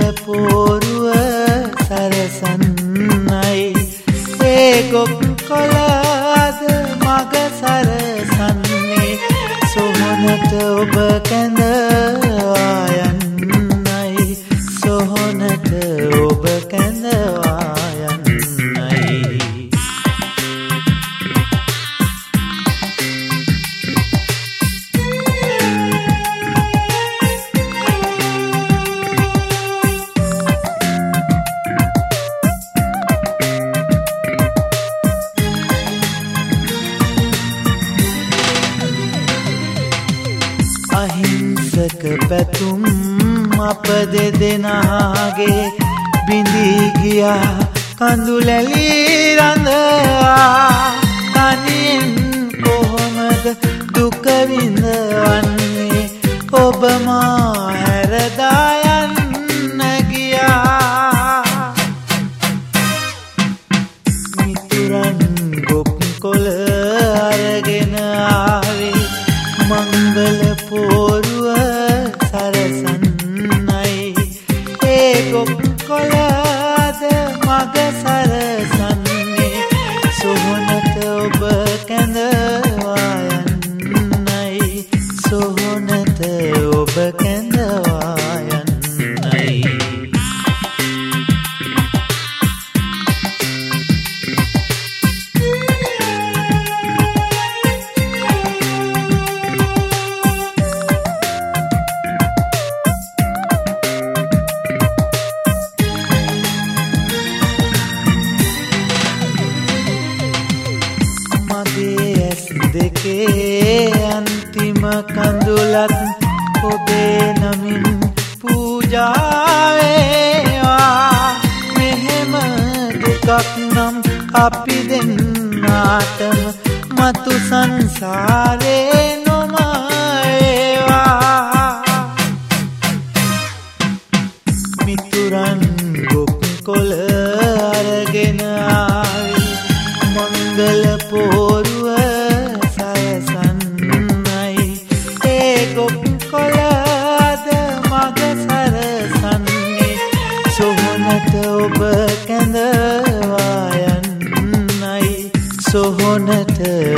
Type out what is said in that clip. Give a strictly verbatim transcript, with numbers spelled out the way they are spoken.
පෝරුව සරසන්නයි ඒ ගොක් කොළාද මග සරසන්නේ සොහොනට ඔබ කැඳවා යන්නයි සොහොනට ඔබ කැඳවා යන්නයි අහිංසක පැතුම් අප දෙදෙනාගේ බිඳී ගියා කඳුලැලි රඳවා තනියෙන් කොහොමද දුක විඳවන්නේ ඔබ මා හැරදා යන්න ගියා මිතුරන් ගොක් කොළ අරගෙන ආවේ මංගල පෝරුව සරසන්නයි ඒ ගොක් කොළාද මග සරසන්නේ සොහොනට ඔබ කැඳවා යන්නයි සොහොනට ඔබ කැඳවා යන්නයි දෙකේ අන්තිම කඳුලත් ඔබේ නමින් පූජා වේවා මෙහෙම දුකක් නම් අපි දෙන්නාටම මතු සංසාරේ නොම ඒවා මිතුරන් ගොක් කොළ අරගෙන ආවේ මංගල පෝරුව සොහොනට ඔබ කැඳවා යන්නයි සොහොනට